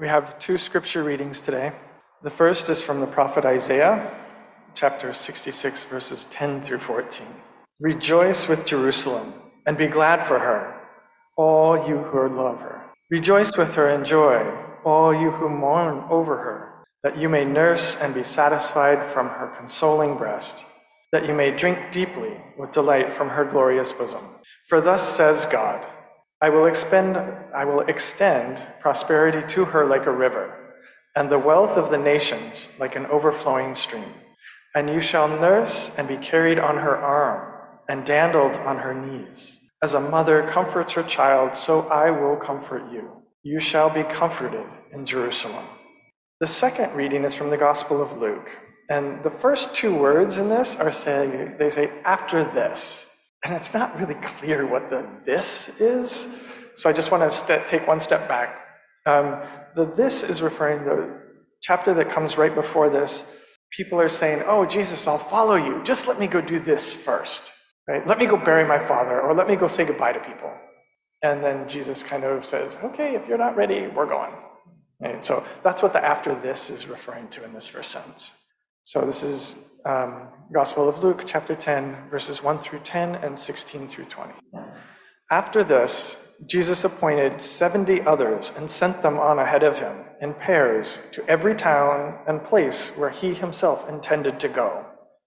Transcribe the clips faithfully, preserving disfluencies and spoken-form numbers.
We have two scripture readings today. The first is from the prophet Isaiah, chapter sixty-six, verses ten through fourteen. Rejoice with Jerusalem and be glad for her, all you who love her. Rejoice with her and joy, all you who mourn over her, that you may nurse and be satisfied from her consoling breast, that you may drink deeply with delight from her glorious bosom. For thus says God, I will expend, I will extend prosperity to her like a river, and the wealth of the nations like an overflowing stream. And you shall nurse and be carried on her arm, and dandled on her knees. As a mother comforts her child, so I will comfort you. You shall be comforted in Jerusalem. The second reading is from the Gospel of Luke. And the first two words in this are saying, they say, after this. And it's not really clear what the this is. So I just want to st- take one step back. Um, the this is referring to the chapter that comes right before this. People are saying, oh, Jesus, I'll follow you. Just let me go do this first. Right? Let me go bury my father, or let me go say goodbye to people. And then Jesus kind of says, okay, if you're not ready, we're going. Right? So that's what the after this is referring to in this first sentence. So this is um, Gospel of Luke, chapter ten, verses one through ten and sixteen through twenty. After this, Jesus appointed seventy others and sent them on ahead of him in pairs to every town and place where he himself intended to go.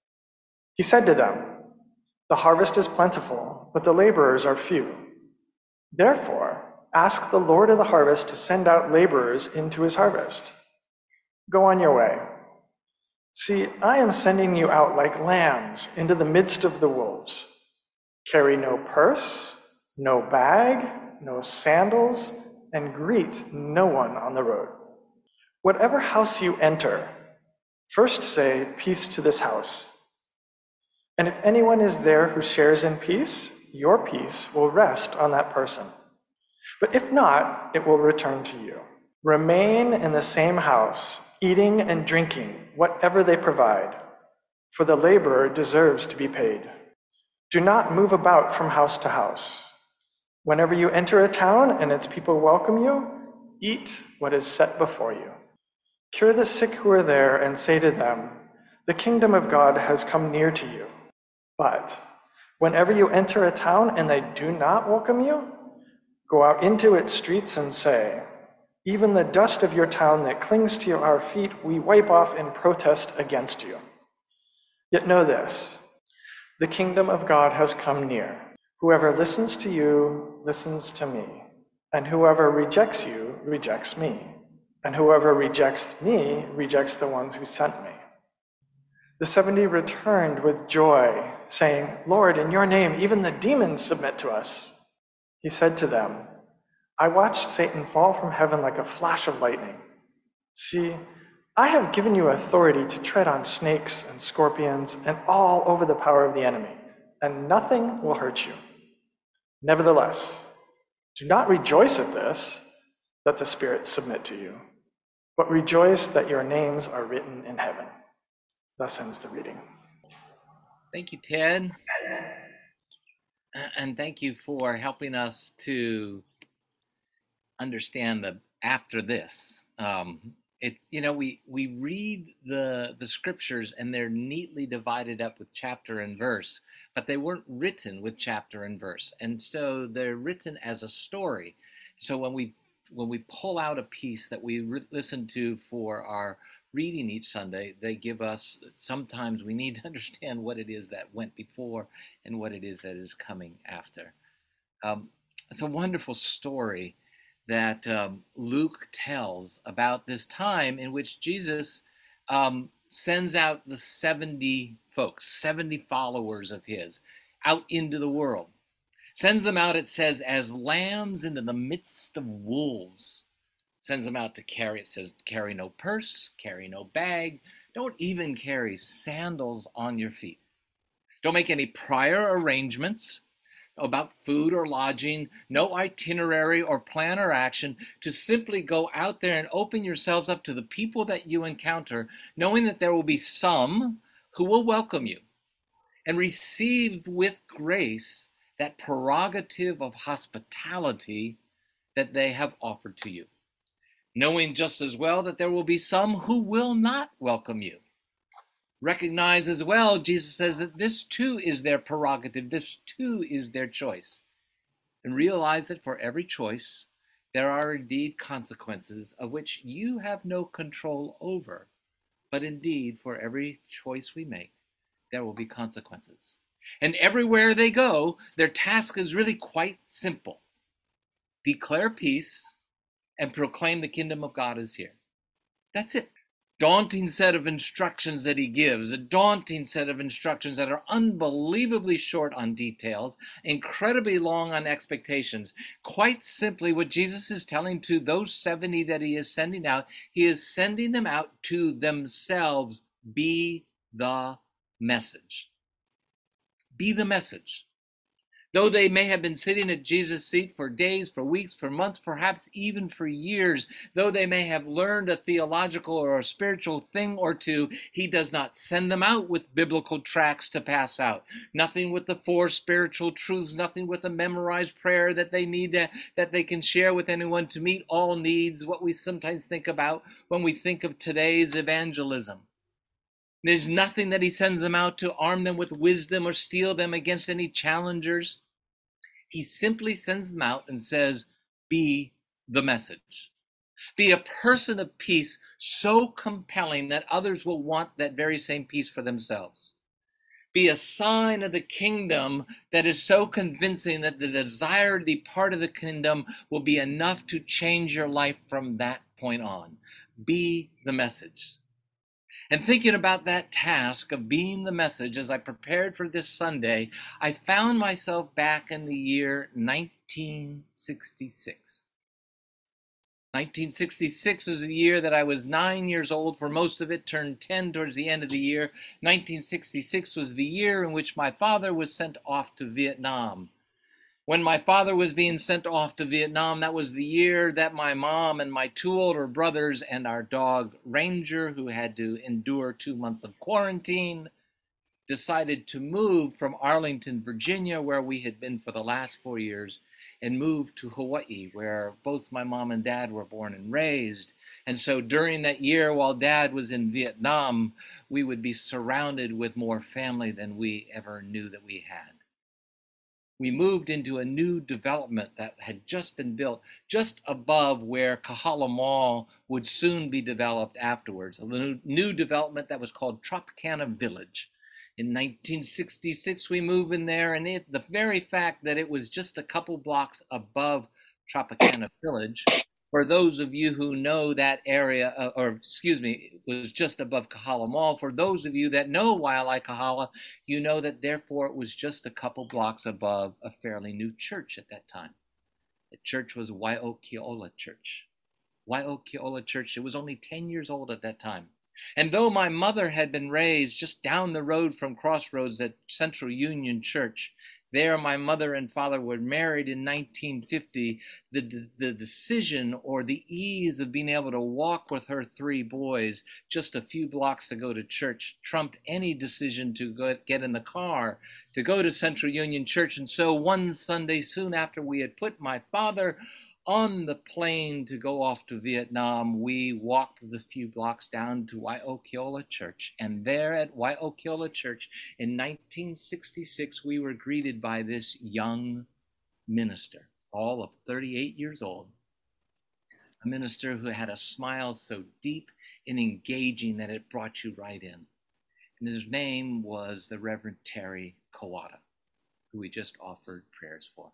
He said to them, the harvest is plentiful, but the laborers are few. Therefore, ask the Lord of the harvest to send out laborers into his harvest. Go on your way. See, I am sending you out like lambs into the midst of the wolves. Carry no purse, no bag, no sandals, and greet no one on the road. Whatever house you enter, first say, peace to this house. And if anyone is there who shares in peace, your peace will rest on that person. But if not, it will return to you. Remain in the same house, eating and drinking whatever they provide, for the laborer deserves to be paid. Do not move about from house to house. Whenever you enter a town and its people welcome you, eat what is set before you. Cure the sick who are there and say to them, the kingdom of God has come near to you. But whenever you enter a town and they do not welcome you, go out into its streets and say, even the dust of your town that clings to our feet, we wipe off in protest against you. Yet know this, the kingdom of God has come near. Whoever listens to you, listens to me. And whoever rejects you, rejects me. And whoever rejects me, rejects the one who sent me. The seventy returned with joy, saying, Lord, in your name, even the demons submit to us. He said to them, I watched Satan fall from heaven like a flash of lightning. See, I have given you authority to tread on snakes and scorpions and all over the power of the enemy, and nothing will hurt you. Nevertheless, do not rejoice at this, that the spirits submit to you, but rejoice that your names are written in heaven. Thus ends the reading. Thank you, Ted. And thank you for helping us to understand the after this. Um, it's, you know, we, we read the, the scriptures and they're neatly divided up with chapter and verse, but they weren't written with chapter and verse. And so they're written as a story. So when we when we pull out a piece that we re- listen to for our reading each Sunday, they give us, sometimes we need to understand what it is that went before and what it is that is coming after. Um, it's a wonderful story that um, Luke tells about this time in which Jesus um, sends out the seventy folks, seventy followers of his, out into the world. Sends them out, it says, as lambs into the midst of wolves. Sends them out to carry, it says, carry no purse, carry no bag, don't even carry sandals on your feet. Don't make any prior arrangements about food or lodging, no itinerary or plan or action, to simply go out there and open yourselves up to the people that you encounter, knowing that there will be some who will welcome you and receive with grace that prerogative of hospitality that they have offered to you. knowing just as well that there will be some who will not welcome you. Recognize as well, Jesus says, that this too is their prerogative, this too is their choice. And realize that for every choice, there are indeed consequences of which you have no control over. But indeed, for every choice we make, there will be consequences. And everywhere they go, their task is really quite simple. Declare peace and proclaim the kingdom of God is here. That's it. Daunting set of instructions that he gives, a daunting set of instructions that are unbelievably short on details, incredibly long on expectations. Quite simply, what Jesus is telling to those seventy that he is sending out, he is sending them out to themselves. Be the message. Be the message. Though they may have been sitting at Jesus' feet for days, for weeks, for months, perhaps even for years, though they may have learned a theological or a spiritual thing or two, he does not send them out with biblical tracts to pass out. Nothing with the four spiritual truths, nothing with a memorized prayer that they need to, that they can share with anyone to meet all needs, what we sometimes think about when we think of today's evangelism. There's nothing that he sends them out to arm them with wisdom or steel them against any challengers. He simply sends them out and says, be the message. Be a person of peace so compelling that others will want that very same peace for themselves. Be a sign of the kingdom that is so convincing that the desire to be part of the kingdom will be enough to change your life from that point on. Be the message. And thinking about that task of being the message as I prepared for this Sunday, I found myself back in the year nineteen sixty-six. nineteen sixty-six was the year that I was nine years old. For most of it, turned ten towards the end of the year. nineteen sixty-six was the year in which my father was sent off to Vietnam. When my father was being sent off to Vietnam, that was the year that my mom and my two older brothers and our dog Ranger, who had to endure two months of quarantine, decided to move from Arlington, Virginia, where we had been for the last four years, and move to Hawaii, where both my mom and dad were born and raised. And so during that year, while Dad was in Vietnam, we would be surrounded with more family than we ever knew that we had. We moved into a new development that had just been built just above where Kahala Mall would soon be developed afterwards. A new, new development that was called Tropicana Village. In nineteen sixty-six, we moved in there, and it, the very fact that it was just a couple blocks above Tropicana Village, for those of you who know that area, uh, or excuse me, it was just above Kahala Mall. For those of you that know Waialae Kahala, you know that therefore it was just a couple blocks above a fairly new church at that time. The church was Waiokiola Church. Waiokiola Church, it was only ten years old at that time. And though my mother had been raised just down the road from Crossroads at Central Union Church, there my mother and father were married in nineteen fifty, the, the decision or the ease of being able to walk with her three boys just a few blocks to go to church trumped any decision to go, get in the car to go to Central Union Church. And so one Sunday, soon after we had put my father on the plane to go off to Vietnam, we walked the few blocks down to Waiokiola Church. And there at Waiokiola Church in nineteen sixty-six, we were greeted by this young minister, all of thirty-eight years old. A minister who had a smile so deep and engaging that it brought you right in. And his name was the Reverend Terry Kawada, who we just offered prayers for.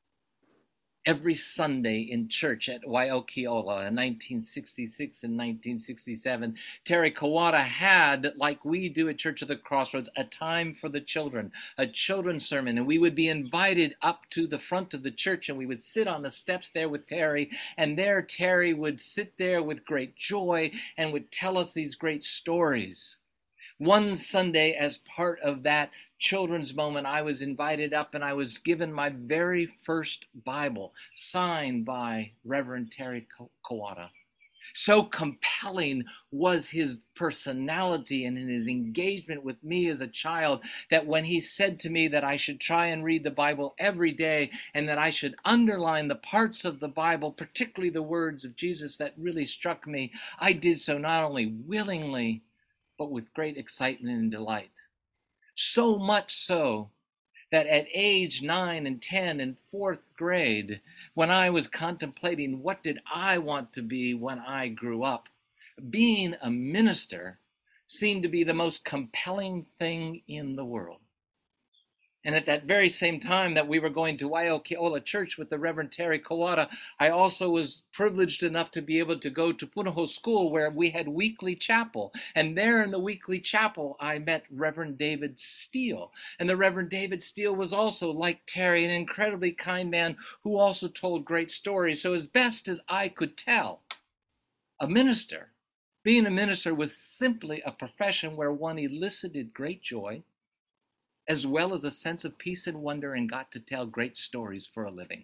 Every Sunday in church at Waiokiola in nineteen sixty-six and nineteen sixty-seven, Terry Kawada had, like we do at Church of the Crossroads, a time for the children, a children's sermon. And we would be invited up to the front of the church, and we would sit on the steps there with Terry. And there Terry would sit there with great joy and would tell us these great stories. One Sunday, as part of that children's moment, I was invited up and I was given my very first Bible, signed by Reverend Terry Kawada. So compelling. compelling was his personality and in his engagement with me as a child, that when he said to me that I should try and read the Bible every day and that I should underline the parts of the Bible, particularly the words of Jesus that really struck me, I did so not only willingly, but with great excitement and delight. So much so that at age nine and ten and fourth grade, when I was contemplating what did I want to be when I grew up, being a minister seemed to be the most compelling thing in the world. And at that very same time that we were going to Waiokiola Church with the Reverend Terry Kawada, I also was privileged enough to be able to go to Punahou School, where we had weekly chapel. And there in the weekly chapel, I met Reverend David Steele. And the Reverend David Steele was also, like Terry, an incredibly kind man who also told great stories. So as best as I could tell, a minister, being a minister was simply a profession where one elicited great joy, as well as a sense of peace and wonder, and got to tell great stories for a living.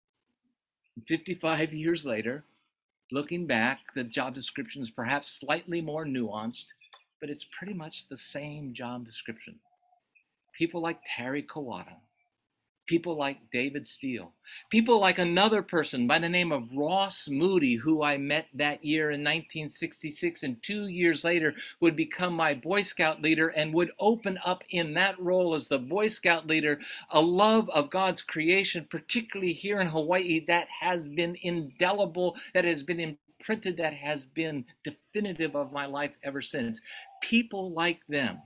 fifty-five years later, looking back, the job description is perhaps slightly more nuanced, but it's pretty much the same job description. People like Terry Kawada, people like David Steele, people like another person by the name of Ross Moody, who I met that year in nineteen sixty-six, and two years later would become my Boy Scout leader and would open up in that role as the Boy Scout leader a love of God's creation, particularly here in Hawaii, that has been indelible, that has been imprinted, that has been definitive of my life ever since. People like them.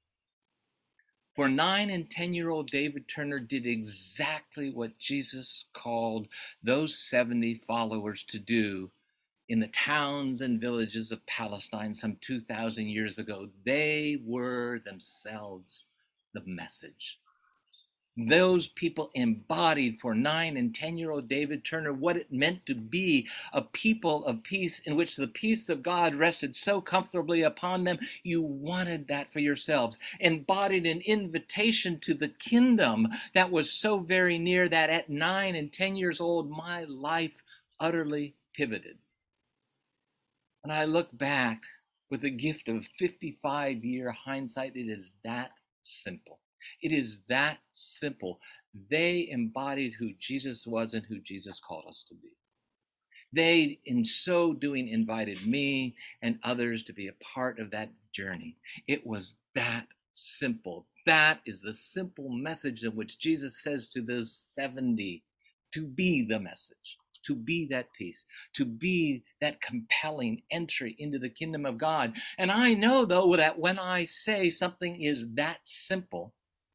For nine and ten-year-old David Turner did exactly what Jesus called those seventy followers to do in the towns and villages of Palestine some two thousand years ago. They were themselves the message. Those people embodied for nine and ten-year-old David Turner what it meant to be a people of peace, in which the peace of God rested so comfortably upon them. You wanted that for yourselves. Embodied an invitation to the kingdom that was so very near that at nine and ten years old, my life utterly pivoted. When I look back with the gift of fifty-five-year hindsight, it is that simple. It is that simple. They embodied who Jesus was and who Jesus called us to be. They, in so doing, invited me and others to be a part of that journey. It was that simple. That is the simple message in which Jesus says to those seventy, to be the message, to be that peace, to be that compelling entry into the kingdom of God. And I know, though, that when I say something is that simple,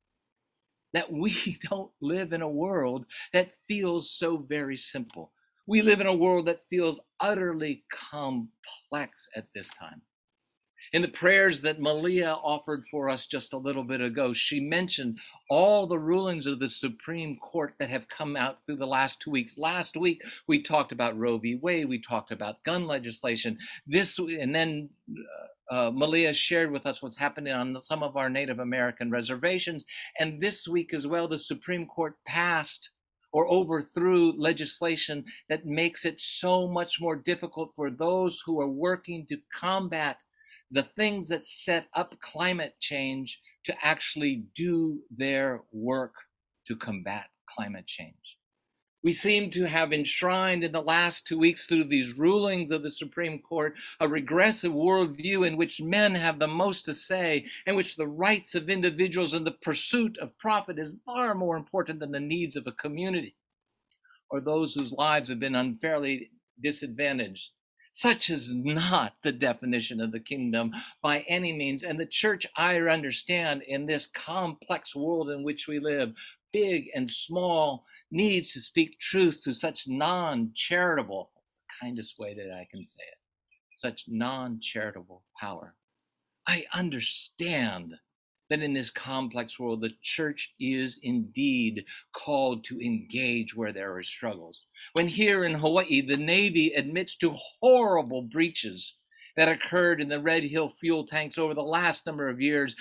that we don't live in a world that feels so very simple. We live in a world that feels utterly complex at this time. In the prayers that Malia offered for us just a little bit ago, she mentioned all the rulings of the Supreme Court that have come out through the last two weeks. Last week, we talked about Roe v. Wade. We talked about gun legislation. This, and then uh, uh, Malia shared with us what's happening on some of our Native American reservations. And this week as well, the Supreme Court passed or overthrew legislation that makes it so much more difficult for those who are working to combat the things that set up climate change to actually do their work to combat climate change. We seem to have enshrined in the last two weeks through these rulings of the Supreme Court a regressive worldview in which men have the most to say, in which the rights of individuals and the pursuit of profit is far more important than the needs of a community or those whose lives have been unfairly disadvantaged. Such is not the definition of the kingdom by any means. And the church, I understand, in this complex world in which we live, big and small, needs to speak truth to such non-charitable, that's the kindest way that I can say it, such non-charitable power. I understand that in this complex world, the church is indeed called to engage where there are struggles. When here in Hawaii, the Navy admits to horrible breaches that occurred in the Red Hill fuel tanks over the last number of years,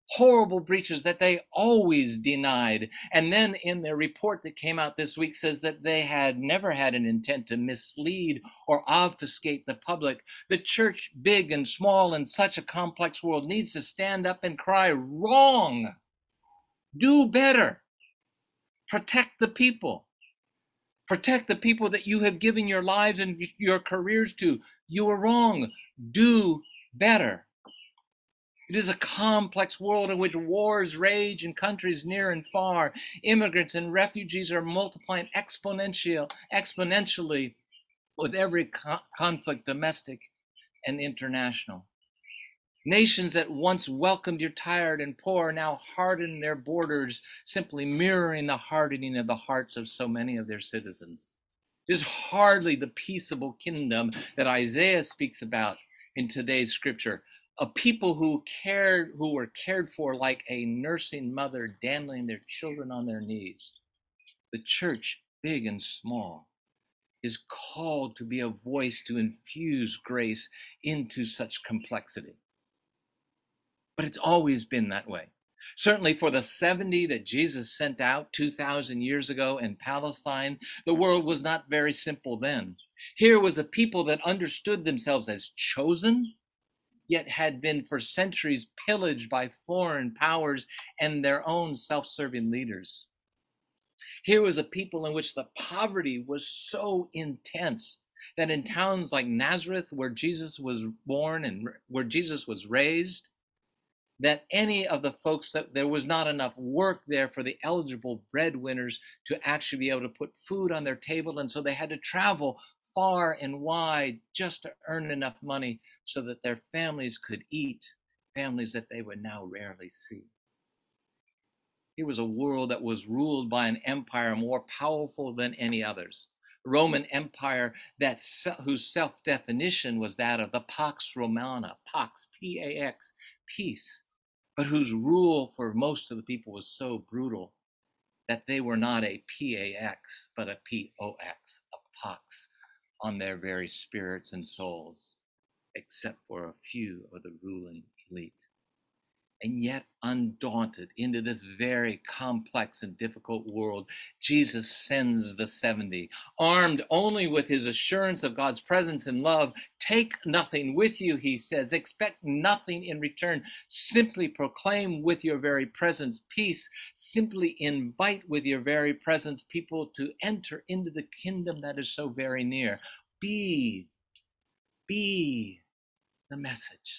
horrible breaches that they always denied. And then in their report that came out this week says that they had never had an intent to mislead or obfuscate the public. The church, big and small in such a complex world, needs to stand up and cry, wrong. Do better. Protect the people. Protect the people that you have given your lives and your careers to. You are wrong. Do better. It is a complex world in which wars rage in countries near and far. Immigrants and refugees are multiplying exponential, exponentially with every co- conflict, domestic and international. Nations that once welcomed your tired and poor now harden their borders, simply mirroring the hardening of the hearts of so many of their citizens. It is hardly the peaceable kingdom that Isaiah speaks about in today's scripture. A people who cared, who were cared for like a nursing mother dandling their children on their knees. The church, big and small, is called to be a voice to infuse grace into such complexity. But it's always been that way. Certainly for the seventy that Jesus sent out two thousand years ago in Palestine, the world was not very simple then. Here was a people that understood themselves as chosen, yet had been for centuries pillaged by foreign powers and their own self-serving leaders. Here was a people in which the poverty was so intense that in towns like Nazareth, where Jesus was born and where Jesus was raised, that any of the folks, that there was not enough work there for the eligible breadwinners to actually be able to put food on their table. And so they had to travel far and wide just to earn enough money so that their families could eat, families that they would now rarely see. It was a world that was ruled by an empire more powerful than any others. The Roman Empire that whose self-definition was that of the Pax Romana, Pax, P A X, peace, but whose rule for most of the people was so brutal that they were not a P A X, but a P O X, a pox on their very spirits and souls, except for a few of the ruling elite. And yet, undaunted into this very complex and difficult world, Jesus sends the seventy, armed only with his assurance of God's presence and love. Take nothing with you, he says. Expect nothing in return. Simply proclaim with your very presence peace. Simply invite with your very presence people to enter into the kingdom that is so very near. Be, be the message.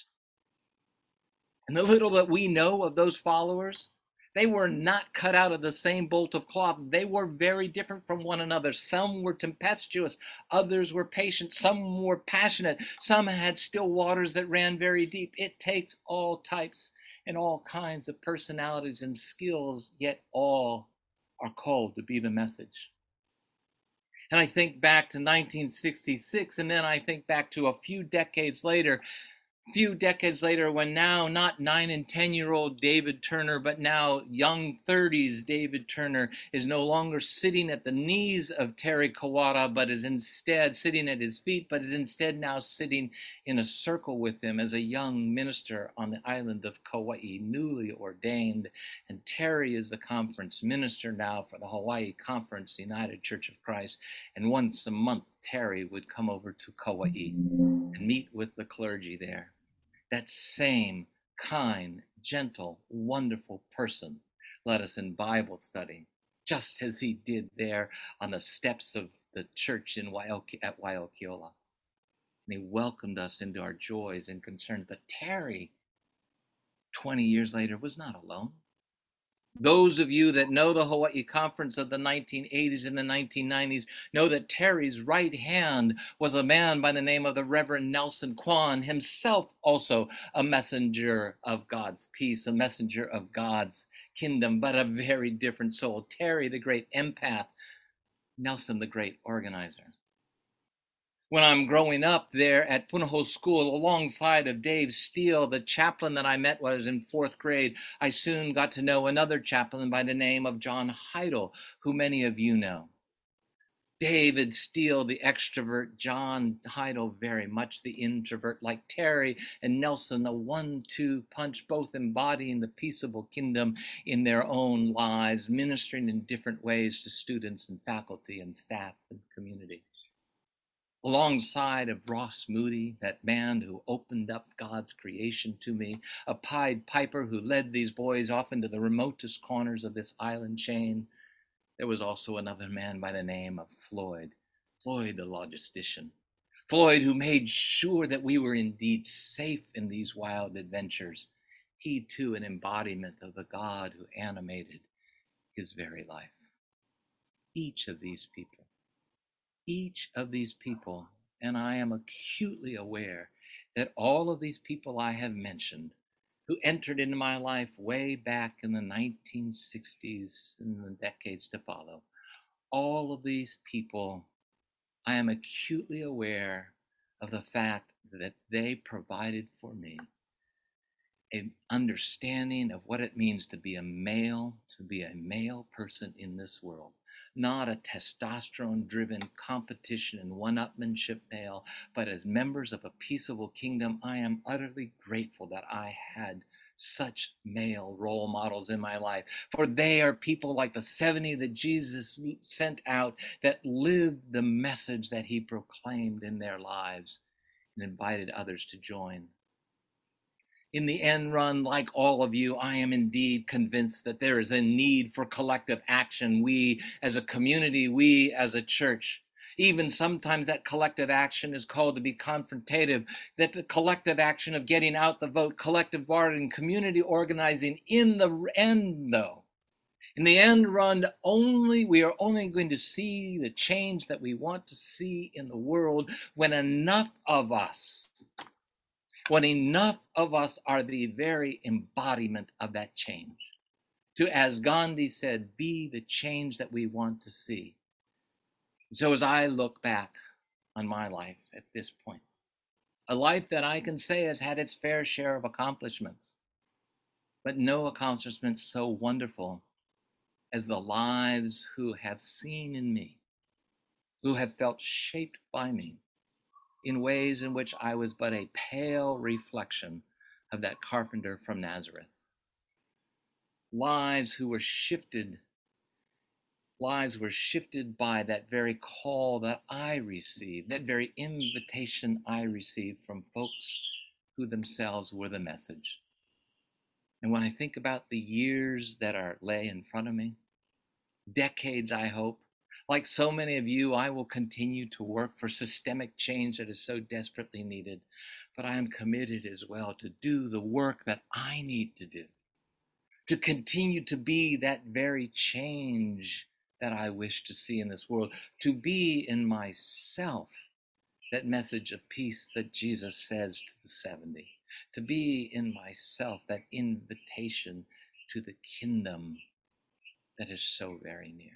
And the little that we know of those followers, they were not cut out of the same bolt of cloth. They were very different from one another. Some were tempestuous, others were patient, some were passionate, some had still waters that ran very deep. It takes all types and all kinds of personalities and skills, yet all are called to be the message. And I think back to nineteen sixty-six, and then I think back to a few decades later, few decades later, when now not nine and ten year old David Turner, but now young thirties David Turner is no longer sitting at the knees of Terry Kawada, but is instead sitting at his feet, but is instead now sitting in a circle with him as a young minister on the island of Kauai, newly ordained. And Terry is the conference minister now for the Hawaii Conference, United Church of Christ. And once a month, Terry would come over to Kauai and meet with the clergy there. That same kind, gentle, wonderful person led us in Bible study, just as he did there on the steps of the church in Waioki, at Waiokiola. And he welcomed us into our joys and concerns. But Terry, twenty years later, was not alone. Those of you that know the Hawaii Conference of the nineteen eighties and the nineteen nineties know that Terry's right hand was a man by the name of the Reverend Nelson Kwan, himself also a messenger of God's peace, a messenger of God's kingdom, but a very different soul. Terry, the great empath, Nelson, the great organizer. When I'm growing up there at Punahou School alongside of Dave Steele, the chaplain that I met when I was in fourth grade, I soon got to know another chaplain by the name of John Heidel, who many of you know. David Steele, the extrovert, John Heidel, very much the introvert, like Terry and Nelson, a one-two punch, both embodying the peaceable kingdom in their own lives, ministering in different ways to students and faculty and staff and community. Alongside of Ross Moody, that man who opened up God's creation to me, a Pied Piper who led these boys off into the remotest corners of this island chain, there was also another man by the name of Floyd, Floyd the logistician. Floyd, who made sure that we were indeed safe in these wild adventures. He too an embodiment of the God who animated his very life. Each of these people, each of these people, and I am acutely aware that all of these people I have mentioned who entered into my life way back in the nineteen sixties and the decades to follow. All of these people, I am acutely aware of the fact that they provided for me an understanding of what it means to be a male, to be a male person in this world. Not a testosterone-driven competition and one-upmanship male, but as members of a peaceable kingdom, I am utterly grateful that I had such male role models in my life. For they are people like the seventy that Jesus sent out that lived the message that he proclaimed in their lives and invited others to join. In the end run, like all of you, I am indeed convinced that there is a need for collective action. We as a community, we as a church, even sometimes that collective action is called to be confrontative, that the collective action of getting out the vote, collective bargaining, community organizing, in the end though, in the end run, only we are only going to see the change that we want to see in the world when enough of us when enough of us are the very embodiment of that change. To, as Gandhi said, be the change that we want to see. So as I look back on my life at this point, a life that I can say has had its fair share of accomplishments, but no accomplishments so wonderful as the lives who have seen in me, who have felt shaped by me, in ways in which I was but a pale reflection of that carpenter from Nazareth. Lives who were shifted, lives were shifted by that very call that I received, that very invitation I received from folks who themselves were the message. And when I think about the years that are lay in front of me, decades I hope, like so many of you, I will continue to work for systemic change that is so desperately needed. But I am committed as well to do the work that I need to do, to continue to be that very change that I wish to see in this world, to be in myself that message of peace that Jesus says to the seventy, to be in myself that invitation to the kingdom that is so very near.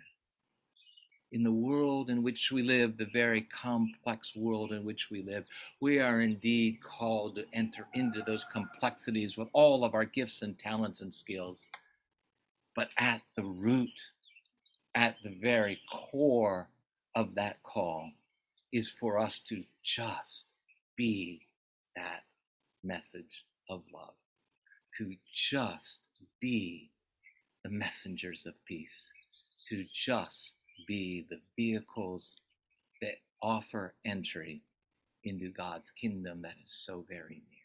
In the world in which we live, the very complex world in which we live, we are indeed called to enter into those complexities with all of our gifts and talents and skills. But at the root, at the very core of that call is for us to just be that message of love, to just be the messengers of peace, to just be the vehicles that offer entry into God's kingdom that is so very near.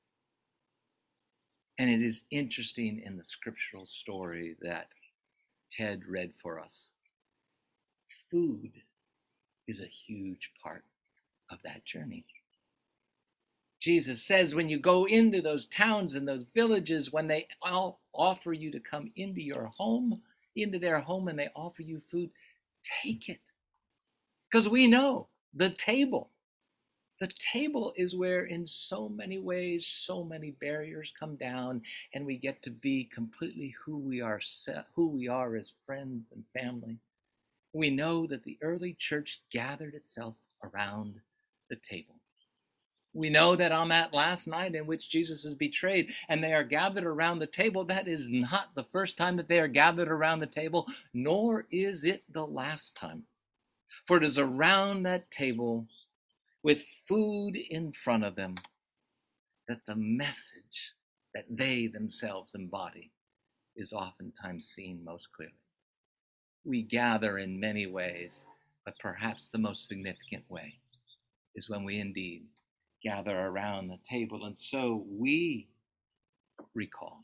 And it is interesting in the scriptural story that Ted read for us. Food is a huge part of that journey. Jesus says when you go into those towns and those villages, when they all offer you to come into your home, into their home, and they offer you food, take it. Because we know the table. The table is where in so many ways, so many barriers come down and we get to be completely who we are, who we are as friends and family. We know that the early church gathered itself around the table. We know that on that last night in which Jesus is betrayed and they are gathered around the table, that is not the first time that they are gathered around the table, nor is it the last time. For it is around that table with food in front of them that the message that they themselves embody is oftentimes seen most clearly. We gather in many ways, but perhaps the most significant way is when we indeed gather around the table. And so we recall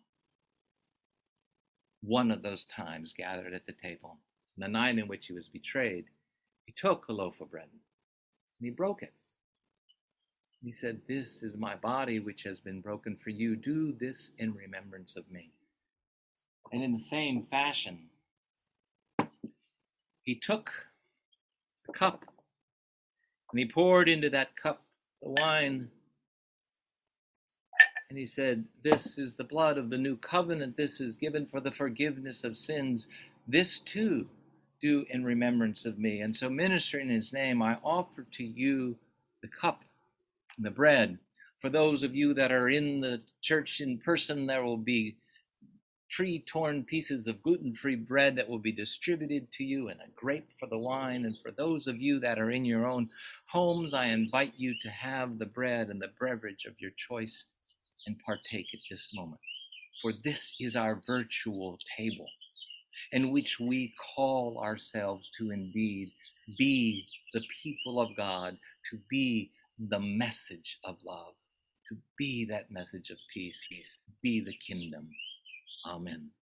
one of those times gathered at the table, the night in which he was betrayed. He took a loaf of bread and he broke it. He said, "This is my body which has been broken for you. Do this in remembrance of me." And in the same fashion, he took a cup and he poured into that cup the wine. And he said, "This is the blood of the new covenant. This is given for the forgiveness of sins. This too do in remembrance of me." And so, ministering in his name, I offer to you the cup and the bread. For those of you that are in the church in person, there will be tree-torn pieces of gluten-free bread that will be distributed to you, and a grape for the wine. And for those of you that are in your own homes, I invite you to have the bread and the beverage of your choice and partake at this moment. For this is our virtual table in which we call ourselves to indeed be the people of God, to be the message of love, to be that message of peace, be the kingdom. Amen.